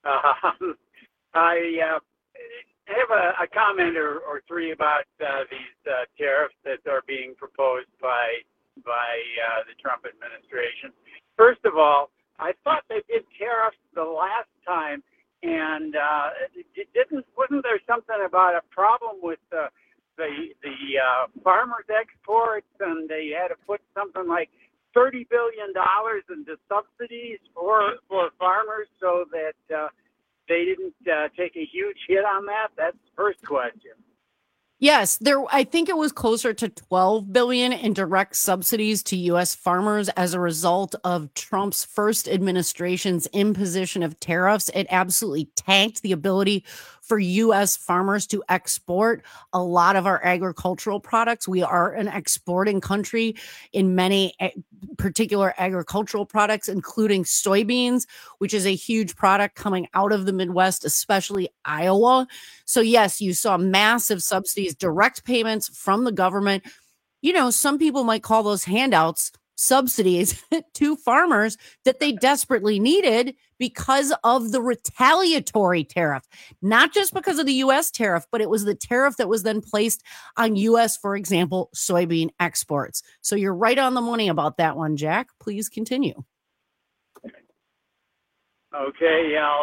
I have a comment or three about these tariffs that are being proposed by the Trump administration. First of all, I thought they did tariffs the last time, and wasn't there something about a problem with the farmers' exports, and they had to put something like $30 billion into subsidies for farmers so that they didn't take a huge hit on that? That's the first question. Yes, I think it was closer to $12 billion in direct subsidies to U.S. farmers as a result of Trump's first administration's imposition of tariffs. It absolutely tanked the ability for U.S. farmers to export a lot of our agricultural products. We are an exporting country in many particular agricultural products, including soybeans, which is a huge product coming out of the Midwest, especially Iowa. So yes, you saw massive subsidies, direct payments from the government. You know, some people might call those handouts subsidies to farmers that they desperately needed because of the retaliatory tariff, not just because of the U.S. tariff, but it was the tariff that was then placed on U.S., for example, soybean exports. So you're right on the money about that one, Jack. Please continue. Okay, yeah,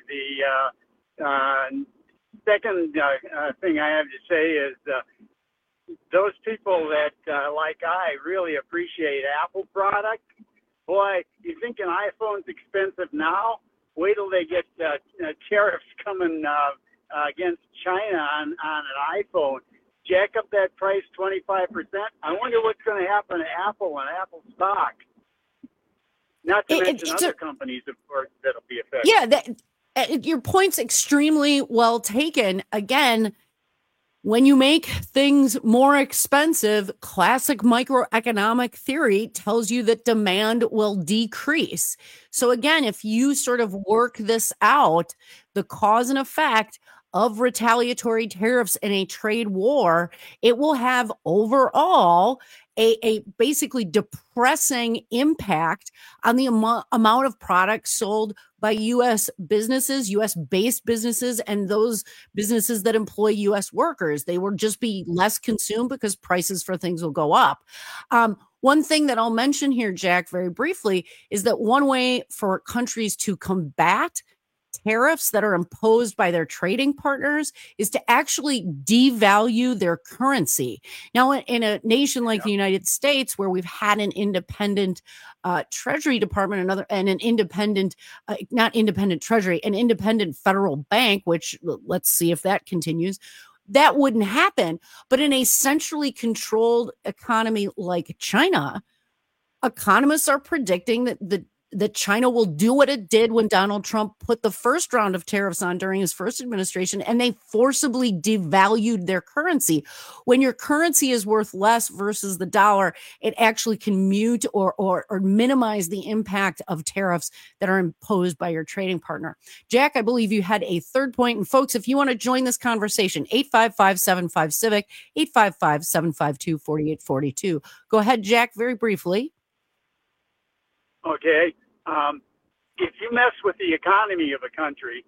the second thing I have to say is those people that, like I, really appreciate Apple product, boy, you think an iPhone's expensive now? Wait till they get tariffs coming against China on an iPhone. Jack up that price 25%. I wonder what's going to happen to Apple and Apple stock. Not to mention other companies, of course, that'll be affected. Yeah, your point's extremely well taken. Again, when you make things more expensive, classic microeconomic theory tells you that demand will decrease. So again, if you sort of work this out, the cause and effect of retaliatory tariffs in a trade war, it will have overall a basically depressing impact on the amount of products sold by U.S. businesses, U.S.-based businesses, and those businesses that employ U.S. workers. They will just be less consumed because prices for things will go up. One thing that I'll mention here, Jack, very briefly, is that one way for countries to combat tariffs that are imposed by their trading partners is to actually devalue their currency. Now, in a nation like the United States, where we've had an independent Treasury Department, an independent federal bank, which let's see if that continues, that wouldn't happen. But in a centrally controlled economy like China, economists are predicting that China will do what it did when Donald Trump put the first round of tariffs on during his first administration, and they forcibly devalued their currency. When your currency is worth less versus the dollar, it actually can mute or minimize the impact of tariffs that are imposed by your trading partner. Jack, I believe you had a third point. And folks, if you want to join this conversation, 855-75-CIVIC, 855-752-4842. Go ahead, Jack, very briefly. Okay. If you mess with the economy of a country,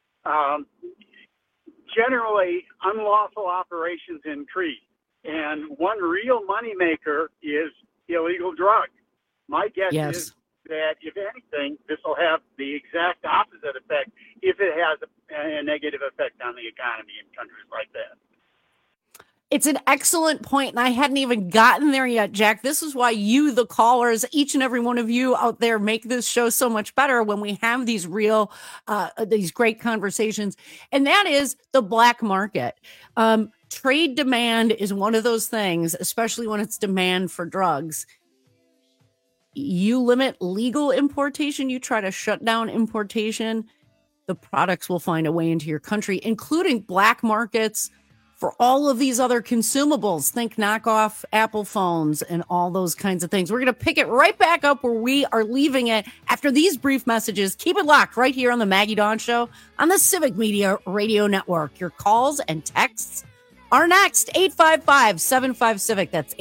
generally unlawful operations increase. And one real moneymaker is illegal drugs. My guess is that, if anything, this will have the exact opposite effect if it has a negative effect on the economy in countries like that. It's an excellent point, and I hadn't even gotten there yet, Jack. This is why you, the callers, each and every one of you out there, make this show so much better when we have these real, these great conversations. And that is the black market. Trade demand is one of those things, especially when it's demand for drugs. You limit legal importation, you try to shut down importation, the products will find a way into your country, including black markets for all of these other consumables. Think knockoff Apple phones and all those kinds of things. We're going to pick it right back up where we are leaving it after these brief messages. Keep it locked right here on the Maggie Dawn Show on the Civic Media Radio Network. Your calls and texts are next. 855-75-CIVIC. That's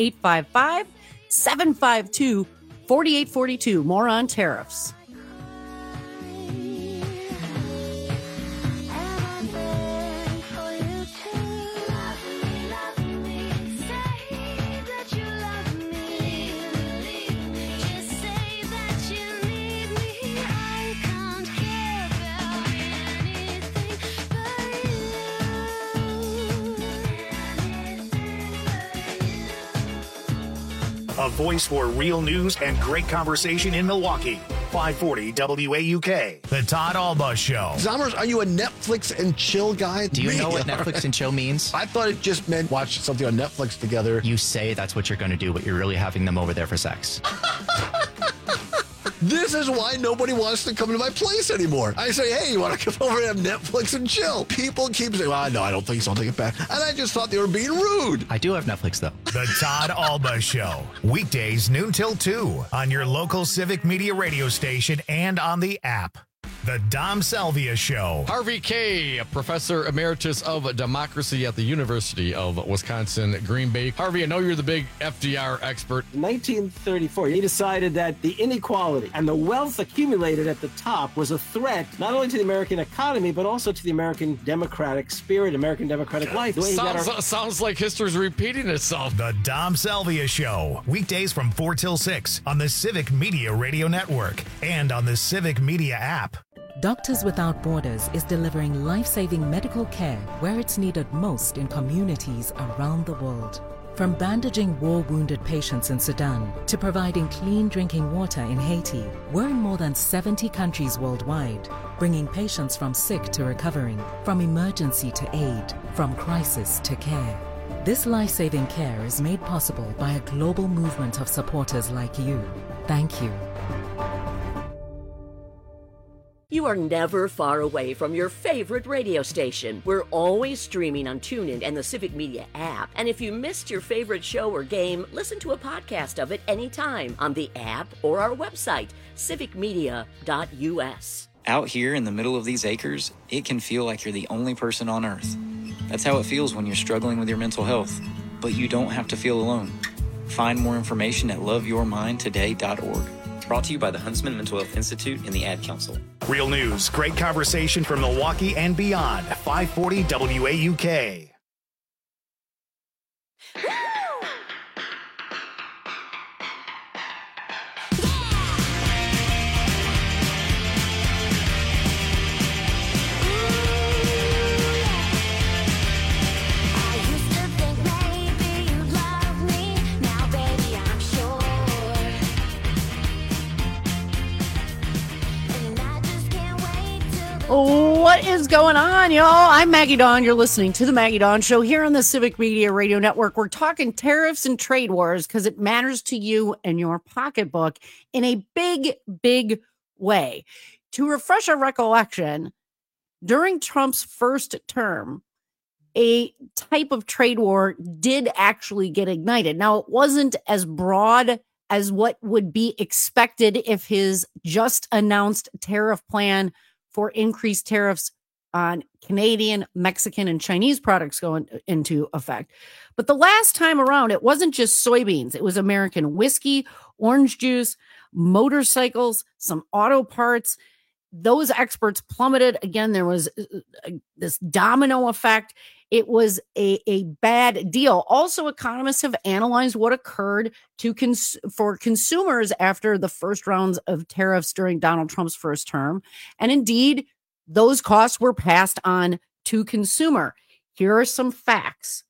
855-752-4842. More on tariffs. a voice for real news and great conversation in Milwaukee. 540 WAUK. The Todd Alba Show. Zommers, are you a Netflix and chill guy? Do you know what Netflix and chill means? I thought it just meant watch something on Netflix together. You say that's what you're going to do, but you're really having them over there for sex. This is why nobody wants to come to my place anymore. I say, hey, you want to come over and have Netflix and chill? People keep saying, well, no, I don't think so. I'll take it back. And I just thought they were being rude. I do have Netflix, though. The Todd Alba Show. Weekdays noon till 2 on your local Civic Media radio station and on the app. The Dom Salvia Show. Harvey Kaye, professor emeritus of democracy at the University of Wisconsin, Green Bay. Harvey, I know you're the big FDR expert. In 1934, he decided that the inequality and the wealth accumulated at the top was a threat not only to the American economy, but also to the American democratic spirit, American democratic life. The way he got Sounds like history's repeating itself. The Dom Salvia Show. Weekdays from 4 till 6 on the Civic Media Radio Network and on the Civic Media app. Doctors Without Borders is delivering life-saving medical care where it's needed most in communities around the world. From bandaging war-wounded patients in Sudan to providing clean drinking water in Haiti, we're in more than 70 countries worldwide, bringing patients from sick to recovering, from emergency to aid, from crisis to care. This life-saving care is made possible by a global movement of supporters like you. Thank you. You are never far away from your favorite radio station. We're always streaming on TuneIn and the Civic Media app. And if you missed your favorite show or game, listen to a podcast of it anytime on the app or our website, civicmedia.us. Out here in the middle of these acres, it can feel like you're the only person on Earth. That's how it feels when you're struggling with your mental health. But you don't have to feel alone. Find more information at loveyourmindtoday.org. Brought to you by the Huntsman Mental Health Institute and the Ad Council. Real news, great conversation from Milwaukee and beyond. 540 WAUK. What is going on, y'all? I'm Maggie Dawn. You're listening to The Maggie Dawn Show here on the Civic Media Radio Network. We're talking tariffs and trade wars because it matters to you and your pocketbook in a big, big way. To refresh our recollection, during Trump's first term, a type of trade war did actually get ignited. Now, it wasn't as broad as what would be expected if his just announced tariff plan for increased tariffs on Canadian, Mexican, and Chinese products go into effect. But the last time around, it wasn't just soybeans. It was American whiskey, orange juice, motorcycles, some auto parts. Those exports plummeted. Again, there was this domino effect. It was a bad deal. Also, economists have analyzed what occurred for consumers after the first rounds of tariffs during Donald Trump's first term. And indeed, those costs were passed on to consumer. Here are some facts.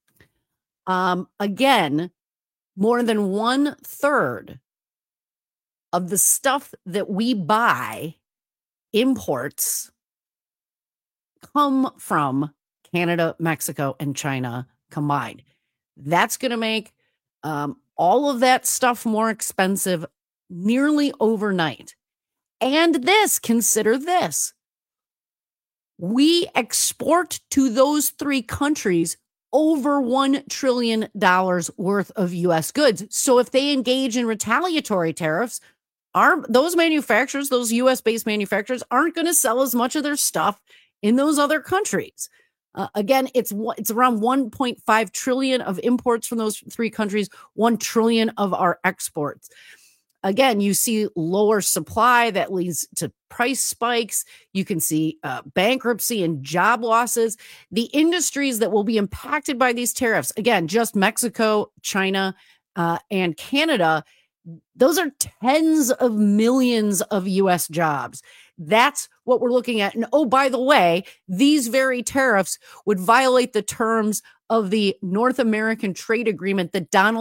Again, more than 1/3 of the stuff that we buy, imports, come from Canada, Mexico, and China combined. That's going to make all of that stuff more expensive nearly overnight. And consider this. We export to those three countries over $1 trillion worth of U.S. goods. So if they engage in retaliatory tariffs, those manufacturers, those U.S.-based manufacturers, aren't going to sell as much of their stuff in those other countries. Again, it's around 1.5 trillion of imports from those three countries, 1 trillion of our exports. Again, you see lower supply that leads to price spikes. You can see bankruptcy and job losses. The industries that will be impacted by these tariffs, again, just Mexico, China, and Canada, those are tens of millions of U.S. jobs. That's what we're looking at. And oh, by the way, these very tariffs would violate the terms of the North American Trade Agreement that Donald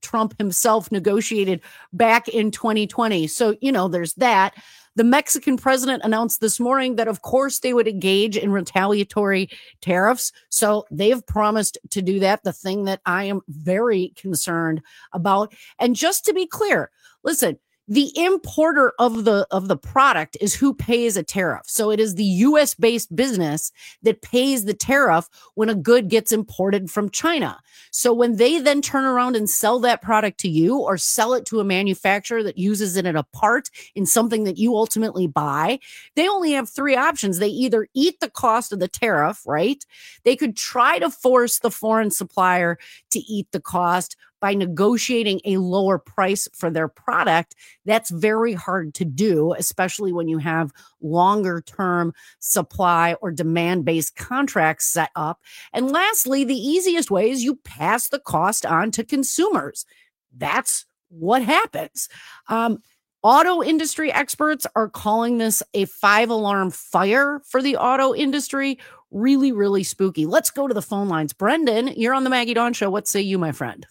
Trump himself negotiated back in 2020. So, there's that. The Mexican president announced this morning that, of course, they would engage in retaliatory tariffs. So they've promised to do that, the thing that I am very concerned about. And just to be clear, listen, the importer of the product is who pays a tariff. So it is the U.S. based business that pays the tariff when a good gets imported from China. So when they then turn around and sell that product to you or sell it to a manufacturer that uses it in a part in something that you ultimately buy, they only have three options. They either eat the cost of the tariff, right? They could try to force the foreign supplier to eat the cost by negotiating a lower price for their product. That's very hard to do, especially when you have longer term supply or demand-based contracts set up. And lastly, the easiest way is you pass the cost on to consumers. That's what happens. Auto industry experts are calling this a 5-alarm fire for the auto industry. Really, really spooky. Let's go to the phone lines. Brendan, you're on the Maggie Dawn Show. What say you, my friend?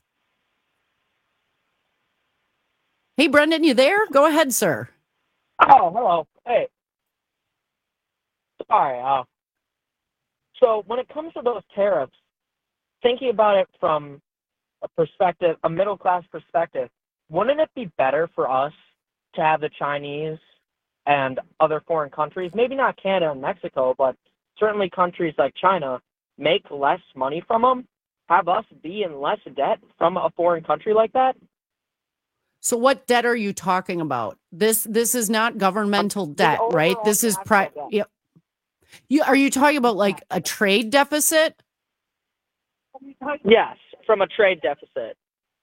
Hey, Brendan, you there? Go ahead, sir. Oh, hello. Hey. Sorry. So when it comes to those tariffs, thinking about it from a middle-class perspective, wouldn't it be better for us to have the Chinese and other foreign countries, maybe not Canada and Mexico, but certainly countries like China, make less money from them, have us be in less debt from a foreign country like that? So what debt are you talking about? This is not governmental debt, right? This is Yep. Are you talking about like a trade deficit? Yes, from a trade deficit.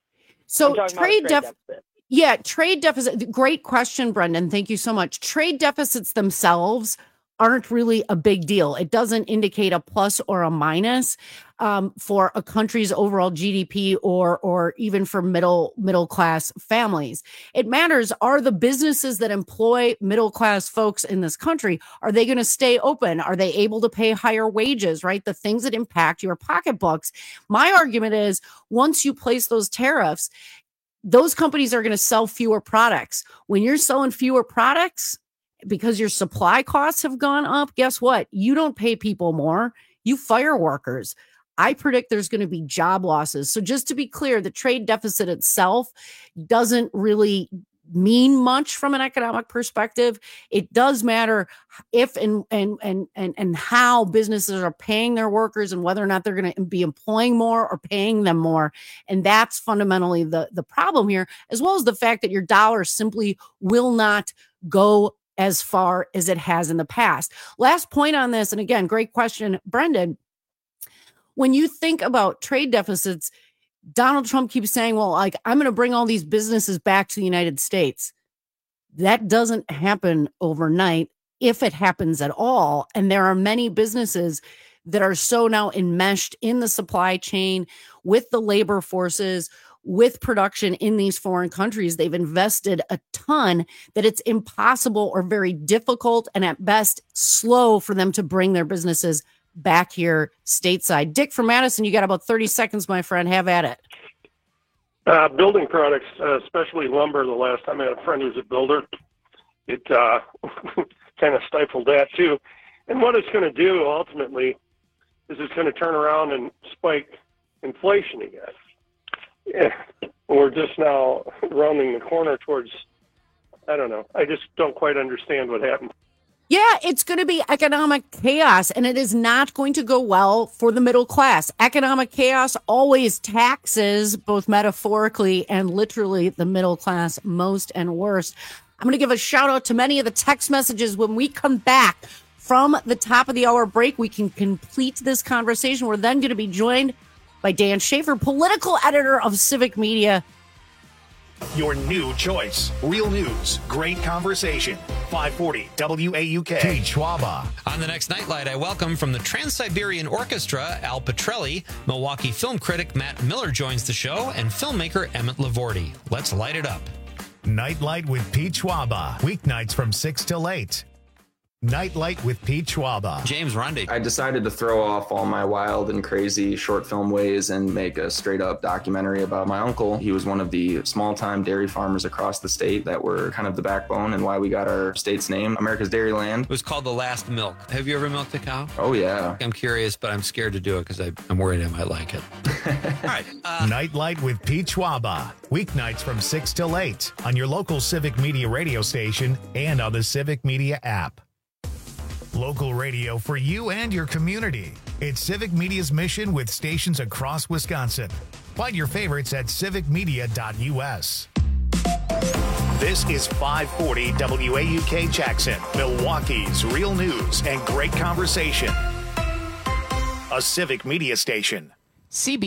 So trade deficit. Yeah, trade deficit. Great question, Brendan. Thank you so much. Trade deficits themselves aren't really a big deal. It doesn't indicate a plus or a minus for a country's overall GDP or even for middle class families. It matters, are the businesses that employ middle class folks in this country, are they going to stay open? Are they able to pay higher wages, right? The things that impact your pocketbooks. My argument is once you place those tariffs, those companies are going to sell fewer products. When you're selling fewer products, because your supply costs have gone up, guess what? You don't pay people more. You fire workers. I predict there's going to be job losses. So just to be clear, the trade deficit itself doesn't really mean much from an economic perspective. It does matter if and how businesses are paying their workers and whether or not they're going to be employing more or paying them more. And that's fundamentally the problem here, as well as the fact that your dollar simply will not go as far as it has in the past. Last point on this, and again, great question, Brendan. When you think about trade deficits, Donald Trump keeps saying, well, like, I'm going to bring all these businesses back to the United States. That doesn't happen overnight, if it happens at all. And there are many businesses that are so now enmeshed in the supply chain with the labor forces, with production in these foreign countries. They've invested a ton that it's impossible or very difficult and at best slow for them to bring their businesses back here stateside. Dick from Madison, you got about 30 seconds, my friend. Have at it. Building products, especially lumber. The last time I had a friend who's a builder, it kind of stifled that too. And what it's going to do ultimately is it's going to turn around and spike inflation again. Yeah, we're just now rounding the corner towards, I don't know. I just don't quite understand what happened. Yeah, it's going to be economic chaos, and it is not going to go well for the middle class. Economic chaos always taxes, both metaphorically and literally, the middle class most and worst. I'm going to give a shout out to many of the text messages. When we come back from the top of the hour break, we can complete this conversation. We're then going to be joined by Dan Schaefer, political editor of Civic Media. Your new choice. Real news. Great conversation. 540 WAUK. Pete Schwaba. On the next Nightlight, I welcome from the Trans-Siberian Orchestra, Al Petrelli. Milwaukee film critic Matt Miller joins the show, and filmmaker Emmett Lavorti. Let's light it up. Nightlight with Pete Schwaba. Weeknights from 6 till 8. Nightlight with Pete Schwaba. James Rundy. I decided to throw off all my wild and crazy short film ways and make a straight up documentary about my uncle. He was one of the small time dairy farmers across the state that were kind of the backbone and why we got our state's name, America's Dairyland. It was called The Last Milk. Have you ever milked a cow? Oh, yeah. I'm curious, but I'm scared to do it because I'm worried I might like it. All right. Nightlight with Pete Schwaba. Weeknights from 6 till 8 on your local Civic Media radio station and on the Civic Media app. Local radio for you and your community. It's Civic Media's mission with stations across Wisconsin. Find your favorites at civicmedia.us. This is 540 WAUK Jackson, Milwaukee's real news and great conversation. A Civic Media station. CB